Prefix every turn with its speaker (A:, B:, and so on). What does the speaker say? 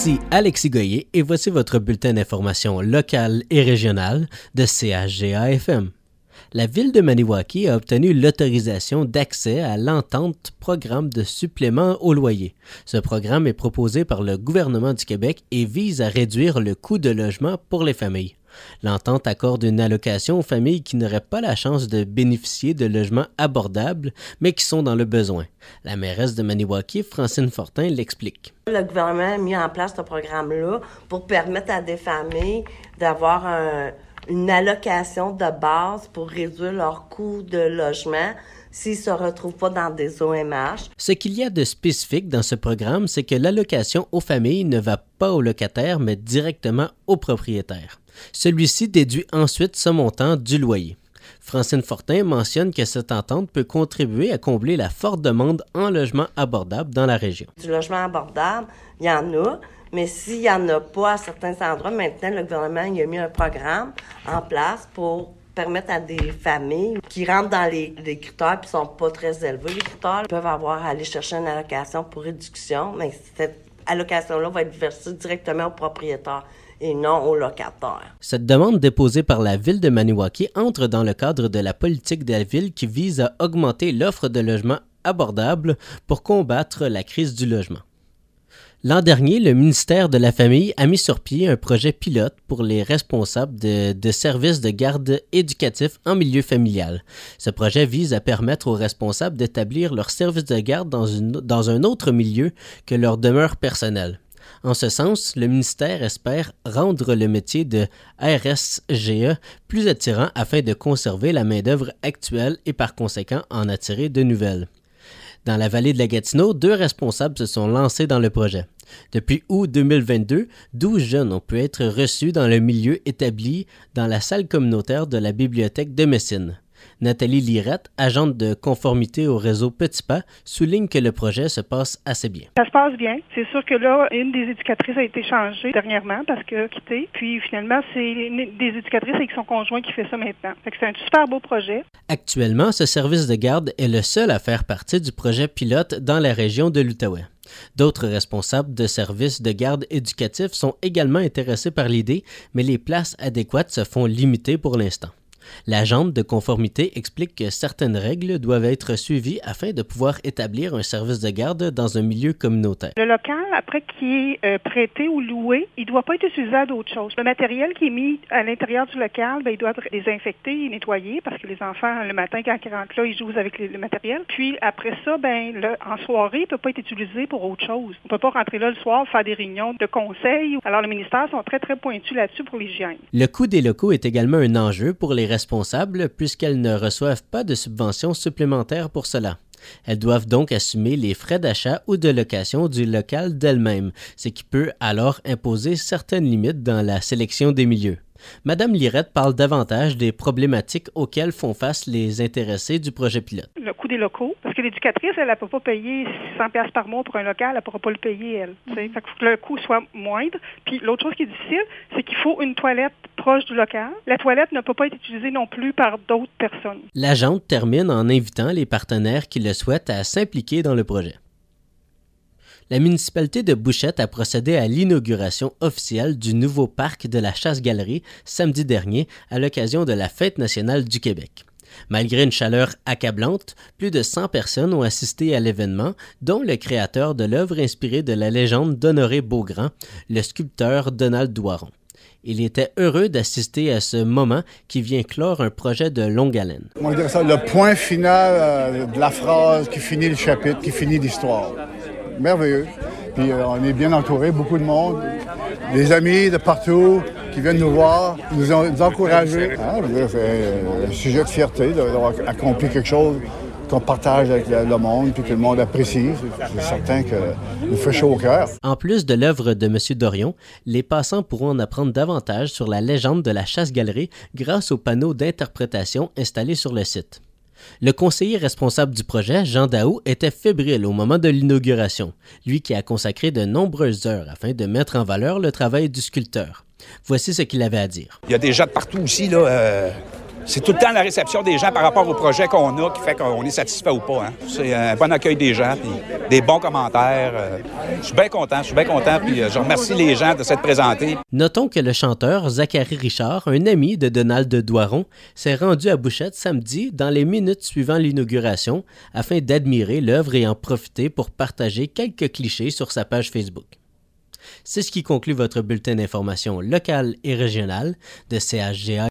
A: Ici Alexis Goyer et voici votre bulletin d'information locale et régionale de CHGA-FM. La ville de Maniwaki a obtenu l'autorisation d'accès à l'entente programme de supplément au loyer. Ce programme est proposé par le gouvernement du Québec et vise à réduire le coût de logement pour les familles. L'entente accorde une allocation aux familles qui n'auraient pas la chance de bénéficier de logements abordables, mais qui sont dans le besoin. La mairesse de Maniwaki, Francine Fortin, l'explique.
B: Le gouvernement a mis en place ce programme-là pour permettre à des familles d'avoir une allocation de base pour réduire leur coût de logement s'ils ne se retrouvent pas dans des OMH.
A: Ce qu'il y a de spécifique dans ce programme, c'est que l'allocation aux familles ne va pas aux locataires, mais directement aux propriétaires. Celui-ci déduit ensuite ce montant du loyer. Francine Fortin mentionne que cette entente peut contribuer à combler la forte demande en logement abordable dans la région.
B: Du logement abordable, il y en a, mais s'il n'y en a pas à certains endroits, maintenant, le gouvernement il a mis un programme en place pour permettre à des familles qui rentrent dans les critères et ne sont pas très élevés, les critères, peuvent avoir à aller chercher une allocation pour réduction, mais cette allocation-là va être versée directement au propriétaire et non aux locataires.
A: Cette demande déposée par la ville de Maniwaki entre dans le cadre de la politique de la ville qui vise à augmenter l'offre de logements abordables pour combattre la crise du logement. L'an dernier, le ministère de la Famille a mis sur pied un projet pilote pour les responsables de services de garde éducatifs en milieu familial. Ce projet vise à permettre aux responsables d'établir leur service de garde dans un autre milieu que leur demeure personnelle. En ce sens, le ministère espère rendre le métier de RSGE plus attirant afin de conserver la main-d'œuvre actuelle et par conséquent en attirer de nouvelles. Dans la vallée de la Gatineau, 2 responsables se sont lancés dans le projet. Depuis août 2022, 12 jeunes ont pu être reçus dans le milieu établi dans la salle communautaire de la bibliothèque de Messine. Nathalie Lirette, agente de conformité au réseau Petit Pas, souligne que le projet se passe assez bien.
C: Ça se passe bien. C'est sûr que là, une des éducatrices a été changée dernièrement parce qu'elle a quitté. Puis finalement, c'est une des éducatrices avec son conjoint qui fait ça maintenant. Fait que c'est un super beau projet.
A: Actuellement, ce service de garde est le seul à faire partie du projet pilote dans la région de l'Outaouais. D'autres responsables de services de garde éducatifs sont également intéressés par l'idée, mais les places adéquates se font limiter pour l'instant. L'agente de conformité explique que certaines règles doivent être suivies afin de pouvoir établir un service de garde dans un milieu communautaire.
C: Le local, après qui est prêté ou loué, il ne doit pas être utilisé à d'autres choses. Le matériel qui est mis à l'intérieur du local, il doit être désinfecté et nettoyé parce que les enfants, le matin, quand ils rentrent là, ils jouent avec le matériel. Puis après ça, en soirée, il ne peut pas être utilisé pour autre chose. On ne peut pas rentrer là le soir, faire des réunions de conseils. Alors, les ministères sont très, très pointus là-dessus pour l'hygiène.
A: Le coût des locaux est également un enjeu pour les responsables puisqu'elles ne reçoivent pas de subventions supplémentaires pour cela. Elles doivent donc assumer les frais d'achat ou de location du local d'elles-mêmes, ce qui peut alors imposer certaines limites dans la sélection des milieux. Madame Lirette parle davantage des problématiques auxquelles font face les intéressés du projet pilote.
C: Le coût des locaux, parce que l'éducatrice, elle ne peut pas payer 600$ par mois pour un local, elle ne pourra pas le payer, elle. Fait qu'il faut que le coût soit moindre. Puis l'autre chose qui est difficile, c'est qu'il faut une toilette proche du local. La toilette ne peut pas être utilisée non plus par d'autres personnes.
A: L'agente termine en invitant les partenaires qui le souhaitent à s'impliquer dans le projet. La municipalité de Bouchette a procédé à l'inauguration officielle du nouveau parc de la Chasse-Galerie samedi dernier à l'occasion de la Fête nationale du Québec. Malgré une chaleur accablante, plus de 100 personnes ont assisté à l'événement, dont le créateur de l'œuvre inspirée de la légende d'Honoré Beaugrand, le sculpteur Donald Doiron. Il était heureux d'assister à ce moment qui vient clore un projet de longue haleine.
D: On va dire ça, le point final de la phrase qui finit le chapitre, qui finit l'histoire. Merveilleux. Puis on est bien entouré, beaucoup de monde, des amis de partout qui viennent nous voir, nous encourager. C'est un sujet de fierté d'avoir accompli quelque chose qu'on partage avec le monde puis que le monde apprécie. C'est certain que nous fait chaud au cœur.
A: En plus de l'œuvre de M. Dorion, les passants pourront en apprendre davantage sur la légende de la Chasse-Galerie grâce aux panneaux d'interprétation installés sur le site. Le conseiller responsable du projet, Jean Daou, était fébrile au moment de l'inauguration, lui qui a consacré de nombreuses heures afin de mettre en valeur le travail du sculpteur. Voici ce qu'il avait à dire.
E: Il y a des gens de partout aussi, là. c'est tout le temps la réception des gens par rapport au projet qu'on a qui fait qu'on est satisfait ou pas. Hein. C'est un bon accueil des gens, puis des bons commentaires. Je suis bien content, puis je remercie les gens de s'être présentés.
A: Notons que le chanteur Zachary Richard, un ami de Donald Doiron, s'est rendu à Bouchette samedi dans les minutes suivant l'inauguration afin d'admirer l'œuvre et en profiter pour partager quelques clichés sur sa page Facebook. C'est ce qui conclut votre bulletin d'information locale et régionale de CHGA.